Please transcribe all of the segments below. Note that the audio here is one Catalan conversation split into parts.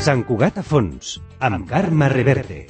Sant Cugat a fons, amb Carme Reverte.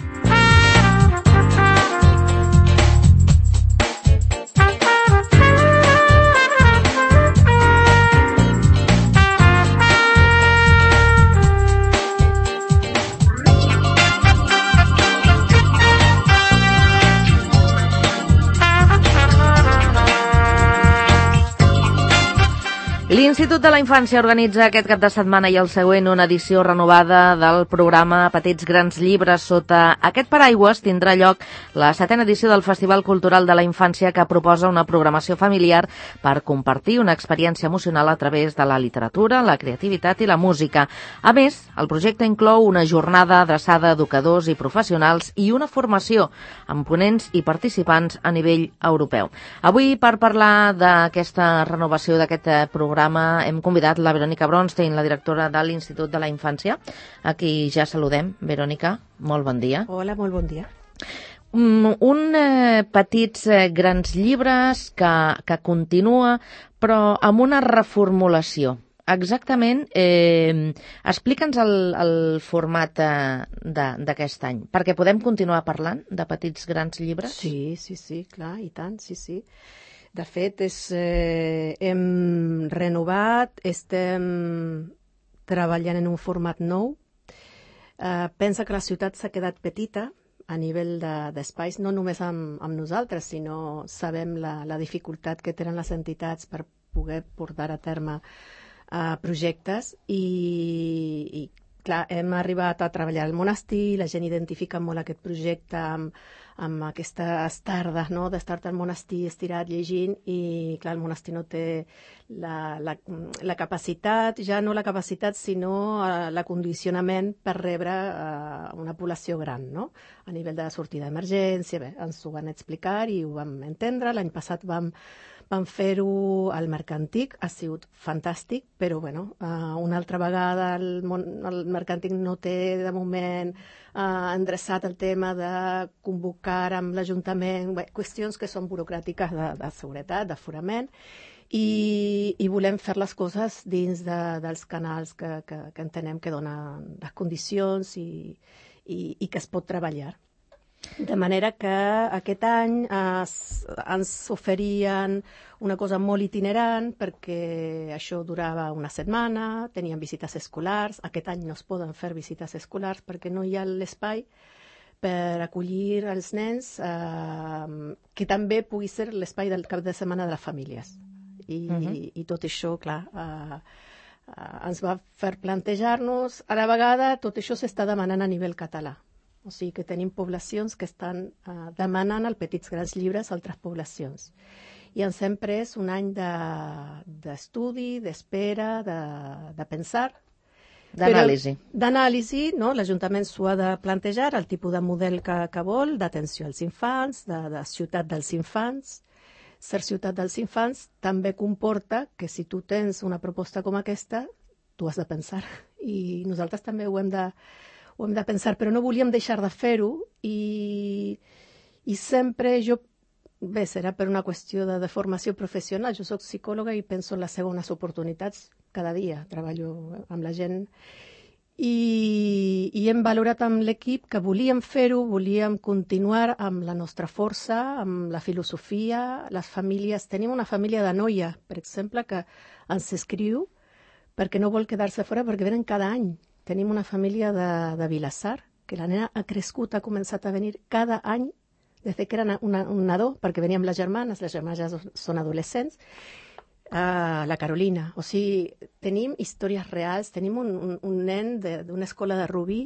L'Institut de la Infància organitza aquest cap de setmana i el següent una edició renovada del programa Petits Grans Llibres. Sota aquest paraigües tindrà lloc la 7a edició del Festival Cultural de la Infància, que proposa una programació familiar per compartir una experiència emocional a través de la literatura, la creativitat i la música. A més, el projecte inclou una jornada adreçada a educadors i professionals i una formació amb ponents i participants a nivell europeu. Avui, per parlar d'aquesta renovació d'aquest programa, hem convidat la Verònica Bronstein, la directora de l'Institut de la Infància, a qui ja saludem. Verònica, molt bon dia. Hola, molt bon dia. Petits grans llibres que continua, però amb una reformulació. Exactament, explica'ns el format d'aquest any, perquè podem continuar parlant de petits grans llibres? Sí, clar, i tant, sí. De fet, hem renovat, estem treballant en un format nou. Pensa que la ciutat s'ha quedat petita a nivell d'espais, no només amb nosaltres, sinó sabem la dificultat que tenen les entitats per poder portar a terme projectes i clar, hem arribat a treballar al monestir, la gent identifica molt aquest projecte amb aquestes tardes, no?, d'estar-te al monestir estirat llegint, i clar, el monestir no té la capacitat, ja no la capacitat, sinó l'acondicionament per rebre una població gran, no?, a nivell de sortida d'emergència. Bé, ens ho van explicar i ho vam entendre. L'any passat vam fer-ho al Mercantic, ha sigut fantàstic, però bueno, una altra vegada el Mercantic no té de moment endreçat el tema de convocar amb l'Ajuntament, qüestions que són burocràtiques de seguretat, d'aforament, i volem fer les coses dins dels canals que entenem que donen les condicions i que es pot treballar. De manera que aquest any ens oferien una cosa molt itinerant, perquè això durava una setmana, tenien visites escolars. Aquest any no es poden fer visites escolars perquè no hi ha l'espai per acollir els nens, que també pugui ser l'espai del cap de setmana de les famílies. I tot això, clar, ens va fer plantejar-nos. A la vegada, tot això s'està demanant a nivell català. O sigui que tenim poblacions que estan demanant els petits grans llibres a altres poblacions. I ens hem pres un any d'estudi, d'espera, de pensar. D'anàlisi. D'anàlisi, no? L'Ajuntament s'ho ha de plantejar, el tipus de model que vol, d'atenció als infants, de ciutat dels infants. Ser ciutat dels infants també comporta que si tu tens una proposta com aquesta, tu has de pensar. I nosaltres també ho hem de pensar, però no volíem deixar de fer-ho, i sempre bé, serà per una qüestió de formació professional. Jo soc psicòloga i penso en les segones oportunitats cada dia, treballo amb la gent, i hem valorat amb l'equip que volíem fer-ho, volíem continuar amb la nostra força, amb la filosofia. Les famílies, tenim una família de noia, per exemple, que ens escriu perquè no vol quedar-se fora, perquè venen cada any. Tenim una família de Vilassar, que la nena ha crescut, ha començat a venir cada any, des que era un nadó, perquè venia amb les germanes ja són adolescents, la Carolina. O sigui, tenim històries reals. Tenim un nen d'una escola de Rubí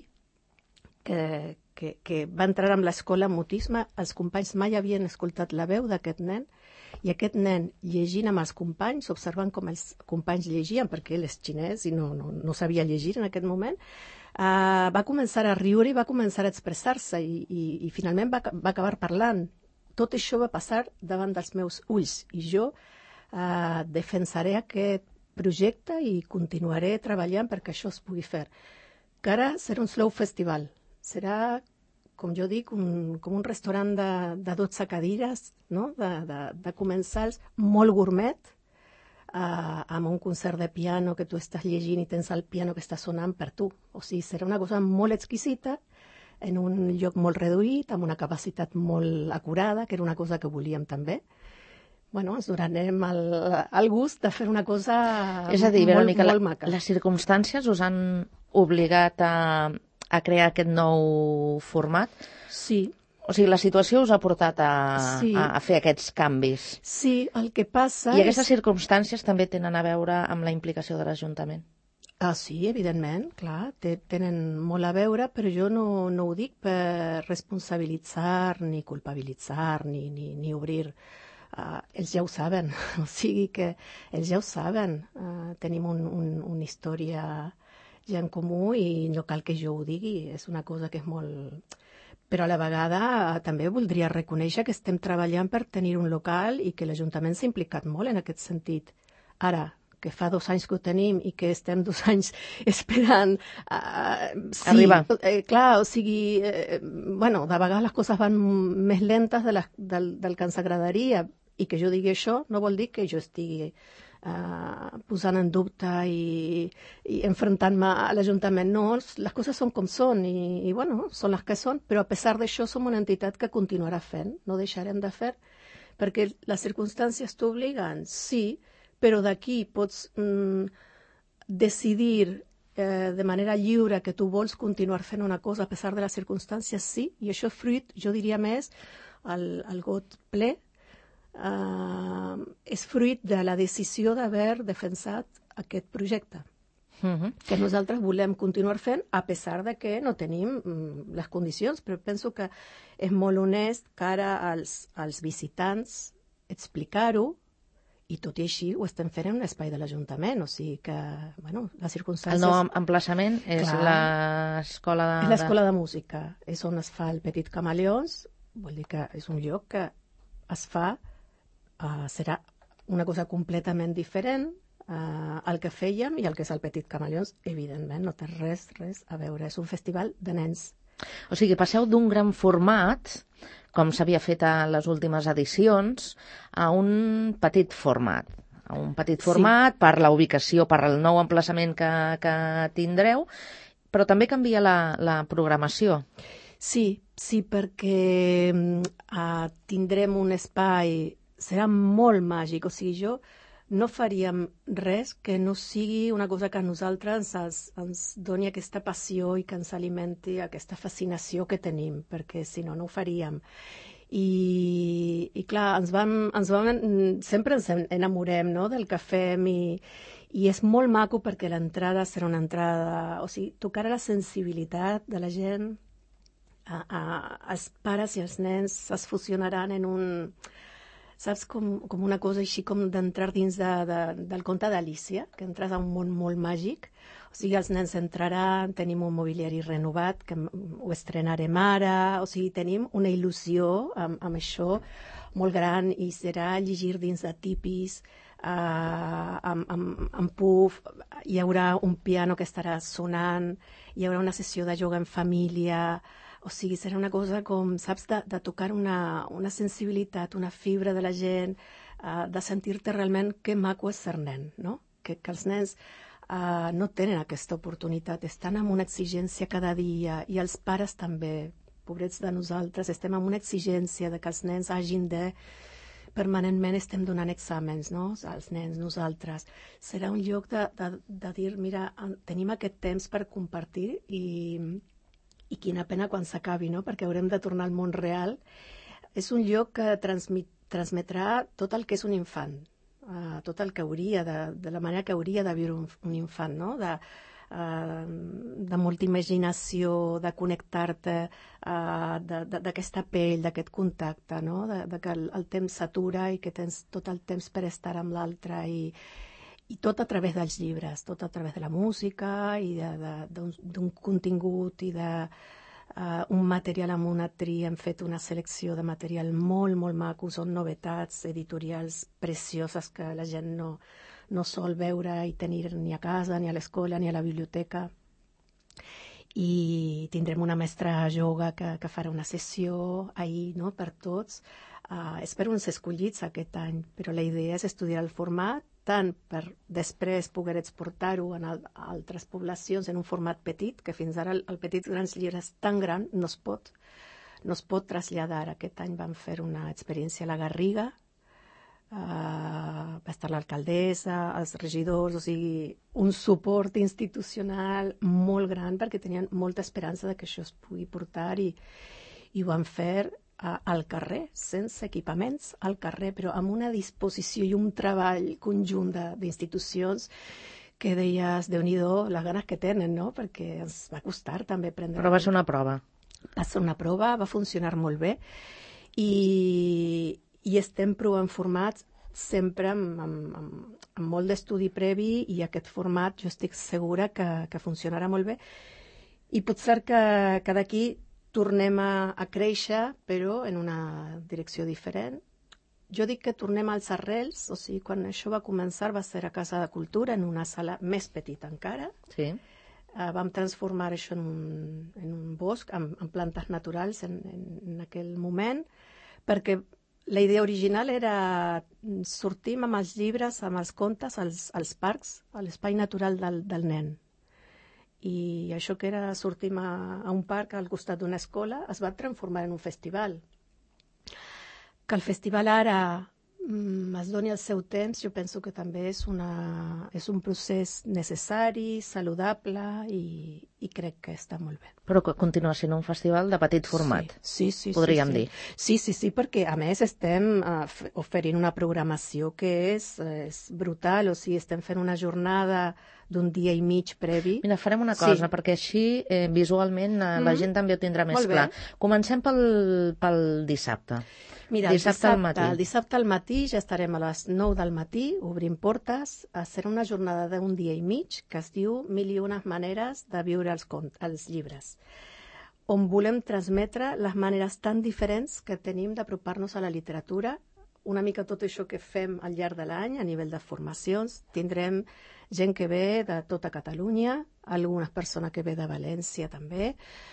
que va entrar amb l'escola amb mutisme. Els companys mai havien escoltat la veu d'aquest nen, i aquest nen, llegint amb els companys, observant com els companys llegien, perquè ell és xinès i no sabia llegir en aquest moment, va començar a riure i va començar a expressar-se, i finalment va acabar parlant. Tot això va passar davant dels meus ulls, i jo defensaré aquest projecte i continuaré treballant perquè això es pugui fer. Que ara serà un slow festival. Serà, com jo dic, com un restaurant de 12 cadires, no? De comensals molt gourmet, amb un concert de piano que tu estàs llegint i tens el piano que està sonant per tu. O sigui, serà una cosa molt exquisita, en un lloc molt reduït, amb una capacitat molt acurada, que era una cosa que volíem també. Bueno, ens donarem el gust de fer una cosa És a dir, Verònica, molt maca. les circumstàncies us han obligat a crear aquest nou format? Sí. O sigui, la situació us ha portat Sí. a fer aquests canvis. Sí, el que passa I aquestes circumstàncies també tenen a veure amb la implicació de l'Ajuntament? Sí, evidentment, clar, tenen molt a veure, però jo no ho dic per responsabilitzar, ni culpabilitzar, ni obrir. Ells ja ho saben, o sigui que ells ja ho saben. Tenim una història ja en comú i no cal que jo ho digui, és una cosa que és molt... Però a la vegada també voldria reconèixer que estem treballant per tenir un local i que l'Ajuntament s'ha implicat molt en aquest sentit. Ara, que fa 2 anys que ho tenim i que estem 2 anys esperant sí, arribar. Clar, o sigui, bueno, de vegades les coses van més lentes del que ens agradaria, i que jo digui això no vol dir que jo estigui posant en dubte i enfrontant-me a l'Ajuntament. No, les coses són com són i bueno, són les que són, però a pesar d'això som una entitat que continuarà fent, no deixarem de fer, perquè les circumstàncies t'obliguen, sí, però d'aquí pots decidir de manera lliure que tu vols continuar fent una cosa a pesar de les circumstàncies, sí, i això és fruit, jo diria més, el got ple, és fruit de la decisió d'haver defensat aquest projecte. Que nosaltres volem continuar fent a pesar de que no tenim les condicions, però penso que és molt honest cara als visitants explicar-ho, i tot i així ho estem fent en un espai de l'Ajuntament, o sigui que, bueno, les circumstàncies... El nou emplaçament és l'escola de... És l'escola de música, és on es fa el Petit Camaleons, vol dir que és un lloc que es fa, serà una cosa completament diferent al que fèiem i el que és el Petit Camaleons, evidentment, no té res a veure, és un festival de nens. O sigui, passeu d'un gran format, com s'havia fet a les últimes edicions, a un petit format. Per la ubicació, per el nou emplaçament que tindreu, però també canvia la programació. Sí, perquè tindrem un espai, serà molt màgic, o sigui, jo no faríem res que no sigui una cosa que a nosaltres ens doni aquesta passió i que ens alimenti aquesta fascinació que tenim, perquè si no, no ho faríem. I clar, sempre ens enamorem, no?, del que fem i és molt maco perquè l'entrada serà una entrada, o sigui, tocarà la sensibilitat de la gent, els pares i els nens es fusionaran en un... Saps, com una cosa així com d'entrar dins del conte d'Alícia, que entres a un món molt màgic. O sigui, els nens entraran, tenim un mobiliari renovat, que ho estrenarem ara, o sigui, tenim una il·lusió amb això molt gran i serà llegir dins de tipis, amb puff, hi haurà un piano que estarà sonant, hi haurà una sessió de ioga en família. O sigui, serà una cosa com, saps, de tocar una sensibilitat, una fibra de la gent, de sentir-te realment que maco és ser nen, no? Que els nens no tenen aquesta oportunitat, estan amb una exigència cada dia, i els pares també, pobrets de nosaltres, estem amb una exigència de que els nens hagin de... Permanentment estem donant exàmens, no?, als nens, nosaltres. Serà un lloc de dir, mira, tenim aquest temps per compartir i quina pena quan s'acabi, no?, perquè haurem de tornar al món real. És un lloc que transmetrà tot el que és un infant, tot el que hauria, de la manera que hauria de viure un infant, no?, de molta imaginació, de connectar-te, d'aquesta pell, d'aquest contacte, no?, de que el temps s'atura i que tens tot el temps per estar amb l'altre i tot a través dels llibres, tot a través de la música i d'un contingut i d'un material amb una tria. Hem fet una selecció de material molt, molt maco, són novetats editorials precioses que la gent no sol veure i tenir ni a casa, ni a l'escola, ni a la biblioteca. I tindrem una mestra ioga que farà una sessió ahir, no?, per tots. Espero uns escollits aquest any, però la idea és estudiar el format tant per després poder exportar-ho en altres poblacions en un format petit, que fins ara el Petits Grans Llibres tan gran no es pot traslladar. Aquest any vam fer una experiència a la Garriga, va estar l'alcaldessa, els regidors, o sigui, un suport institucional molt gran perquè tenien molta esperança de que això es pugui portar i ho van fer al carrer, sense equipaments, al carrer, però amb una disposició i un treball conjunt d'institucions que deies, Déu-n'hi-do, les ganes que tenen, no? Perquè ens va costar també prendre... Però va ser una prova. Va ser una prova, va funcionar molt bé i estem provant formats sempre amb molt d'estudi previ i aquest format jo estic segura que funcionarà molt bé i pot ser que d'aquí tornem a créixer però en una direcció diferent. Jo dic que tornem als arrels, o sigui, quan això va començar va ser a Casa de Cultura, en una sala més petita encara. Sí. Vam transformar això en un bosc, amb plantes naturals en aquell moment, perquè la idea original era sortir amb els llibres, amb els contes, als parcs, a l'espai natural del nen. I això que era sortir a un parc al costat d'una escola es va transformar en un festival. Que el festival ara es doni el seu temps, jo penso que també és un procés necessari, saludable i crec que està molt bé. Però continua sent un festival de petit format, sí, podríem dir. Sí, perquè a més estem oferint una programació que és brutal, o sigui, estem fent una jornada d'un dia i mig previ. Mira, farem una cosa, perquè així visualment la gent també ho tindrà més clar. Comencem pel dissabte. Mira, el dissabte al matí ja estarem a les 9 del matí, obrim portes. Serà una jornada d'un dia i mig que es diu 1001 maneres de viure els llibres, on volem transmetre les maneres tan diferents que tenim d'apropar-nos a la literatura, una mica tot això que fem al llarg de l'any a nivell de formacions. Tindrem gent que ve de tota Catalunya, algunes persones que ve de València també,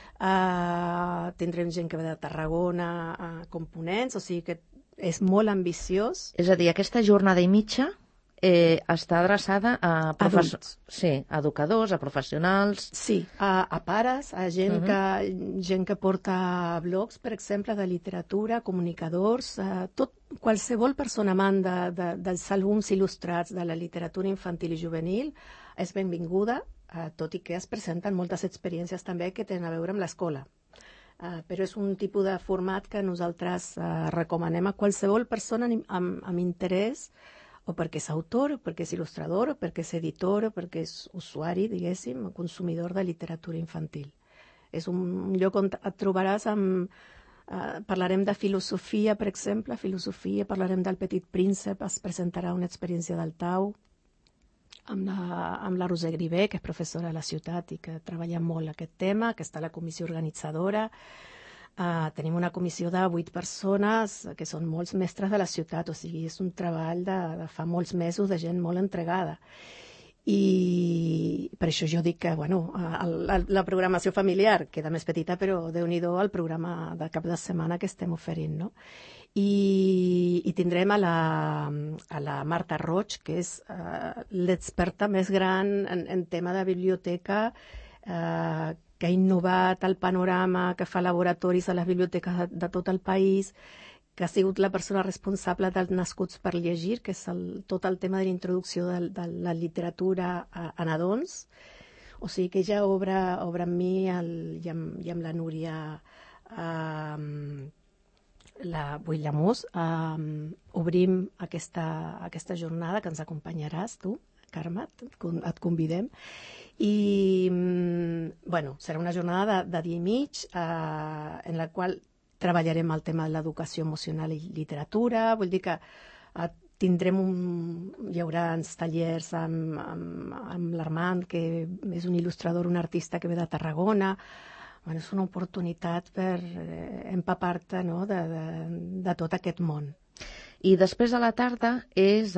tindrem gent que ve de Tarragona, components, o sigui que és molt ambiciós. És a dir, aquesta jornada i mitja està adreçada a adults. Sí, a educadors, a professionals... Sí, a pares, a gent que porta blogs, per exemple, de literatura, comunicadors, qualsevol persona amant dels àlbums il·lustrats de la literatura infantil i juvenil és benvinguda, tot i que es presenten moltes experiències també que tenen a veure amb l'escola. Però és un tipus de format que nosaltres recomanem a qualsevol persona amb interès, o perquè és autor, o perquè és il·lustrador, o perquè és editor, o perquè és usuari, diguéssim, consumidor de literatura infantil. És un lloc on et trobaràs amb... parlarem de filosofia, per exemple, parlarem del Petit Príncep, es presentarà una experiència del Tau, amb la Roser Grivé, que és professora a la ciutat i que treballa molt aquest tema, que està a la comissió organitzadora. Tenim una comissió de 8 persones que són molts mestres de la ciutat, o sigui, és un treball de fa molts mesos de gent molt entregada. I per això jo dic que la programació familiar queda més petita, però Déu-n'hi-do el programa de cap de setmana que estem oferint, no? I tindrem a la Marta Roig, que és l'experta més gran en tema de biblioteca, que ha innovat el panorama, que fa laboratoris a les biblioteques de tot el país, que ha sigut la persona responsable dels Nascuts per llegir, que és tot el tema de la introducció de la literatura a nadons. O sigui que ella obre amb mi i amb la Núria Llamús, obrim aquesta jornada que ens acompanyaràs tu, Carme, et convidem. I serà una jornada de dia i mig en la qual treballarem el tema de l'educació emocional i literatura. Vull dir que hi haurà tallers amb l'Armand, que és un il·lustrador, un artista que ve de Tarragona. És una oportunitat per empapar-te de tot aquest món. I després a la tarda és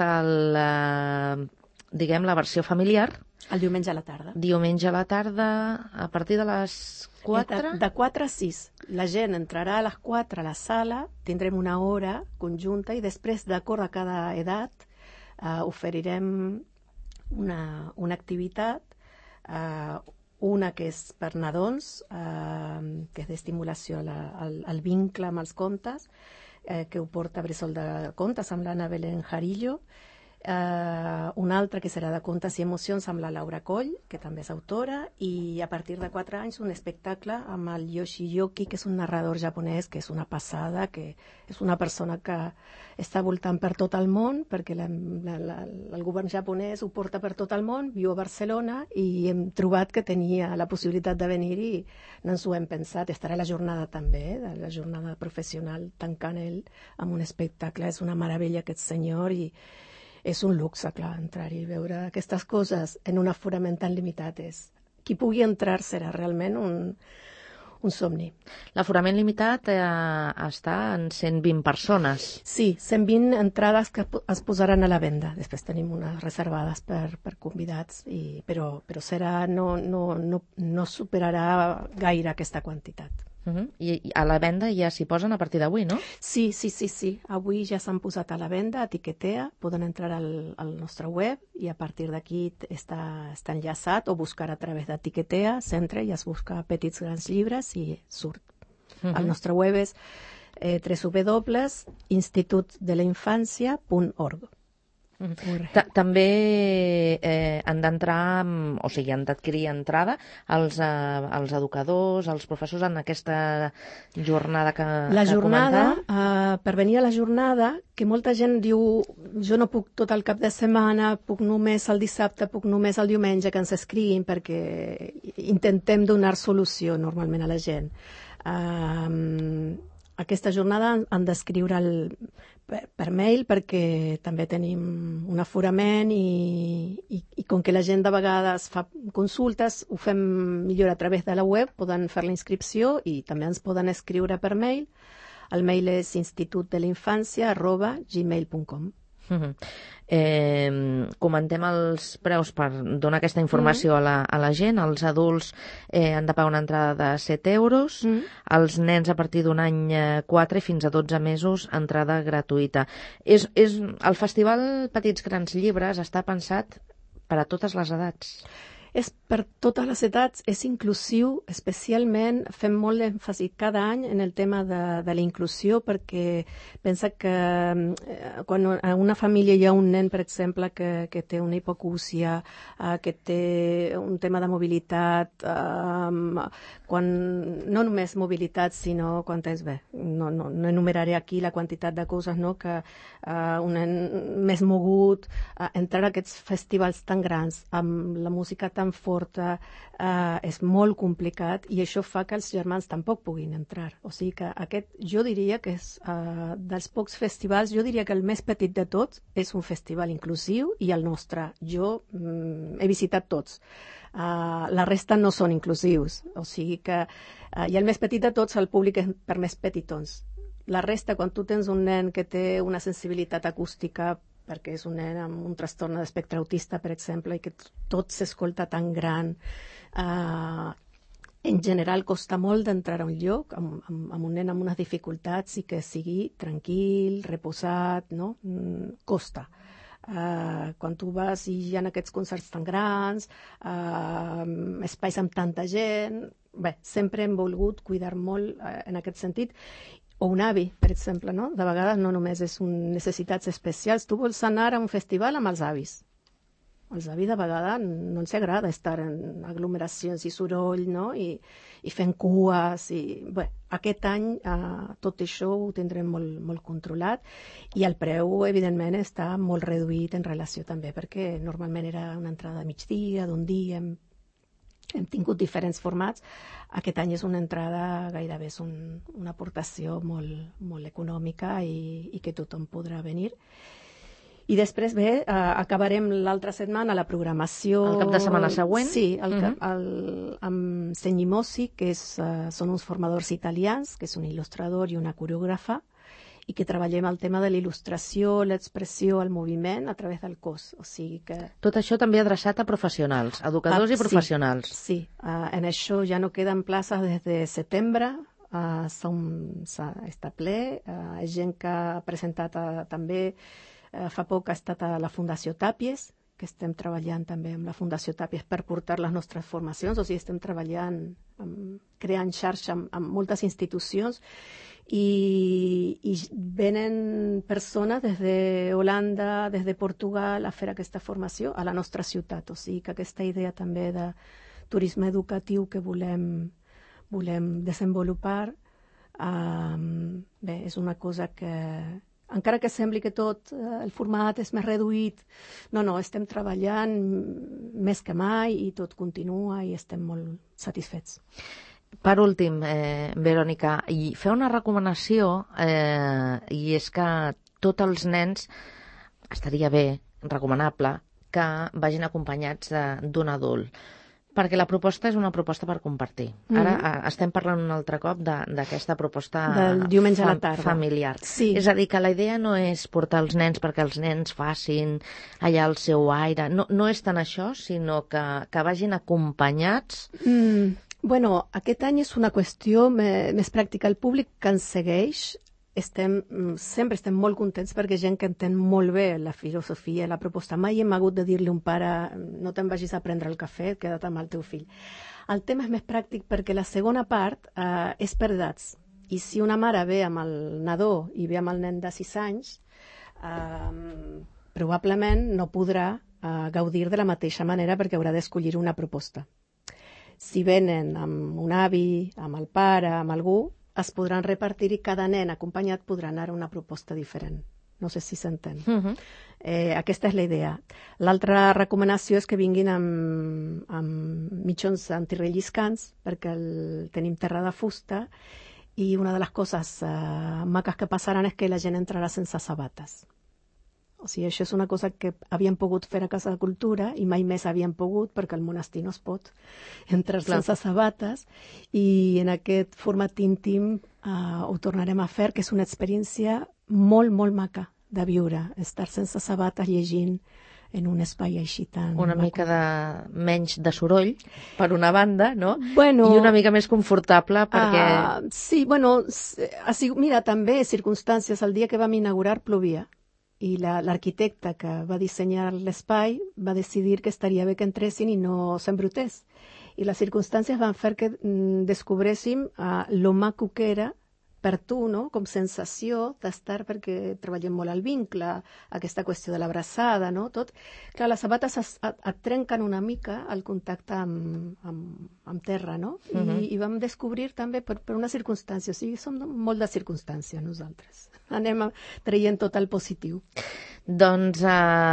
la versió familiar. El diumenge a la tarda. Diumenge a la tarda, a partir de les 4? De 4 a 6. La gent entrarà a les 4 a la sala, tindrem una hora conjunta i després, d'acord a cada edat, oferirem una activitat, una que és per nadons, que és d'estimulació al vincle amb els contes, que ho porta Bressol de Contes amb l'Anna Belén Jarillo, una altra que serà de contes i emocions amb la Laura Coll, que també és autora, i a partir de 4 anys un espectacle amb el Yoshiyoki, que és un narrador japonès, que és una passada, que és una persona que està voltant per tot el món, perquè el govern japonès ho porta per tot el món, viu a Barcelona, i hem trobat que tenia la possibilitat de venir i no ens ho hem pensat. Estarà a la jornada també, de la jornada professional, tancant ell amb un espectacle. És una meravella aquest senyor i és un luxe, clar, entrar-hi i veure aquestes coses en un aforament tan limitat. Qui pugui entrar serà realment un somni. L'aforament limitat està en 120 persones. Sí, 120 entrades que es posaran a la venda. Després tenim unes reservades per convidats, però serà, no superarà gaire aquesta quantitat. I a la venda ja s'hi posen a partir d'avui, no? Sí. Avui ja s'han posat a la venda, a Etiquetea, poden entrar al nostre web i a partir d'aquí està enllaçat, o buscar a través d'Etiquetea, s'entra i es busca Petits Grans Llibres i surt. El nostre web és www.institutdeleinfancia.org. També han d'entrar, o sigui, han d'adquirir entrada els educadors, els professors en aquesta jornada que comentava. Per venir a la jornada, que molta gent diu jo no puc tot el cap de setmana, puc només el dissabte, puc només el diumenge, que ens escriguin, perquè intentem donar solució normalment a la gent. Aquesta jornada han d'escriure per mail, perquè també tenim un aforament i com que la gent de vegades fa consultes, ho fem millor a través de la web, poden fer la inscripció i també ens poden escriure per mail. El mail és institutdeleinfancia@gmail.com. Comentem els preus per donar aquesta informació a la gent. Els adults han de pagar una entrada de 7 euros, els nens a partir d'un any 4 i fins a 12 mesos entrada gratuïta. El Festival Petits Grans Llibres està pensat per a totes les edats. És per totes les edats, és inclusiu, especialment fem molt èmfasi cada any en el tema de la inclusió, perquè pensa que quan a una família hi ha un nen, per exemple, que té una hipocúsia, que té un tema de mobilitat, no només mobilitat, sinó quan tens no enumeraré aquí la quantitat de coses, no? Que un nen més mogut, entrar a aquests festivals tan grans, amb la música tan forta, és molt complicat, i això fa que els germans tampoc puguin entrar. O sigui que jo diria que és dels pocs festivals, jo diria que el més petit de tots és un festival inclusiu, i el nostre. Jo he visitat tots. La resta no són inclusius. O sigui que i el més petit de tots, el públic és per més petitons. La resta, quan tu tens un nen que té una sensibilitat acústica, perquè és un nen amb un trastorn d'espectre autista, per exemple, i que tot s'escolta tan gran, en general costa molt d'entrar a un lloc amb un nen amb unes dificultats i que sigui tranquil, reposat, no? Costa. Quan tu vas i hi ha aquests concerts tan grans, espais amb tanta gent, sempre hem volgut cuidar molt en aquest sentit. O un avi, per exemple, no? De vegades no només és necessitats especials. Tu vols anar a un festival amb els avis. Els avis de vegades no ens agrada estar en aglomeracions i soroll, no? I fent cues. Aquest any tot això ho tindrem molt controlat, i el preu, evidentment, està molt reduït en relació també, perquè normalment era una entrada de migdia, d'un dia, hem tingut diferents formats. Aquest any és una entrada, gairebé és una aportació molt econòmica i que tothom podrà venir. I després, acabarem l'altra setmana la programació... El cap de setmana següent? Sí, amb Senyimosi, que són uns formadors italians, que és un il·lustrador i una coreògrafa, i que treballem el tema de la il·lustració, l'expressió, el moviment a través del cos. O sigui que... Tot això també adreçat a professionals, educadors i professionals. Sí, en això ja no queden places des de setembre, està ple, gent que ha presentat també Fa poc ha estat a la Fundació Tàpies, que estem treballant també amb la Fundació Tàpies per portar les nostres formacions, o sigui, estem treballant, creant xarxa amb moltes institucions i venen persones des d'Holanda, des de Portugal a fer aquesta formació a la nostra ciutat, o sigui que aquesta idea també de turisme educatiu que volem desenvolupar, bé, és una cosa que encara que sembli que tot el format és més reduït, no, estem treballant més que mai i tot continua i estem molt satisfets. Per últim, Verònica, i fer una recomanació, i és que tots els nens estaria bé, recomanable, que vagin acompanyats d'un adult, perquè la proposta és una proposta per compartir. Ara estem parlant un altre cop d'aquesta proposta del diumenge a la tarda familiar. Sí. És a dir, que la idea no és portar els nens perquè els nens facin allà el seu aire. No és tant això, sinó que vagin acompanyats. Bueno, aquest any és una qüestió més pràctica. El públic que ens segueix sempre estem molt contents perquè gent que entén molt bé la filosofia, la proposta. Mai hem hagut de dir-li a un pare no te'n vagis a prendre el cafè, queda't amb el teu fill. El tema és més pràctic perquè la segona part és per edats. I si una mare ve amb el nadó i ve amb el nen de 6 anys, probablement no podrà gaudir de la mateixa manera perquè haurà d'escollir una proposta. Si venen amb un avi, amb el pare, amb algú, es podran repartir i cada nen acompanyat podrà anar a una proposta diferent. No sé si s'entén. Aquesta és la idea. L'altra recomanació és que vinguin amb mitjons antirelliscants, perquè tenim terra de fusta, i una de les coses maques que passaran és que la gent entrarà sense sabates. O sigui, això és una cosa que havíem pogut fer a Casa de Cultura i mai més havíem pogut perquè el monestir no es pot entrar sense sabates, i en aquest format íntim ho tornarem a fer, que és una experiència molt, molt maca de viure, estar sense sabates llegint en un espai així tan... Una mica menys de soroll, per una banda, no? Bueno, i una mica més confortable perquè... Sí, bueno, mira, també circumstàncies. El dia que vam inaugurar plovia, i l'arquitecte que va dissenyar l'espai va decidir que estaria bé que entressin i no s'embrutés. I les circumstàncies van fer que descobréssim lo maco que era per tu, no? Com sensació d'estar, perquè treballem molt el vincle, aquesta qüestió de l'abraçada, no? Tot. Clar, les sabates et trenquen una mica el contacte amb terra, no? I vam descobrir també per una circumstància. O sigui, som molt de circumstàncies nosaltres. Anem traient tot el positiu. Doncs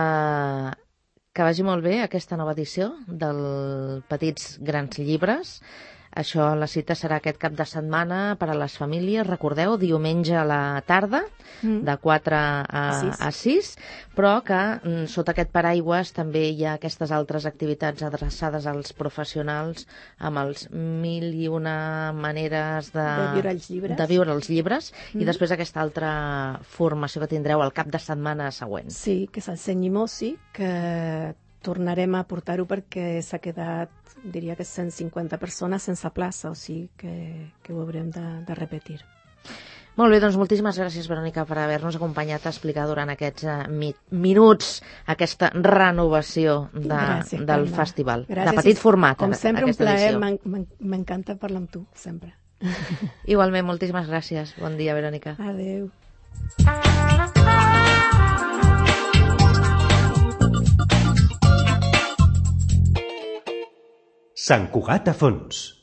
que vagi molt bé aquesta nova edició del Petits Grans Llibres. Això, la cita serà aquest cap de setmana per a les famílies. Recordeu, diumenge a la tarda, de 4 a 6, però que sota aquest paraigües també hi ha aquestes altres activitats adreçades als professionals amb els 1001 maneres de viure els llibres, i després aquesta altra formació que tindreu el cap de setmana següent. Sí, que és el Senyimosi, que tornarem a portar-ho perquè s'ha quedat, diria que 150 persones sense plaça, o sigui que ho haurem de repetir. Molt bé, doncs moltíssimes gràcies, Verònica, per haver-nos acompanyat a explicar durant aquests minuts aquesta renovació del festival. Gràcies. De petit format. Com sempre, un plaer, m'encanta parlar amb tu, sempre. Igualment, moltíssimes gràcies. Bon dia, Verònica. Adéu. Sant Cugat a fons.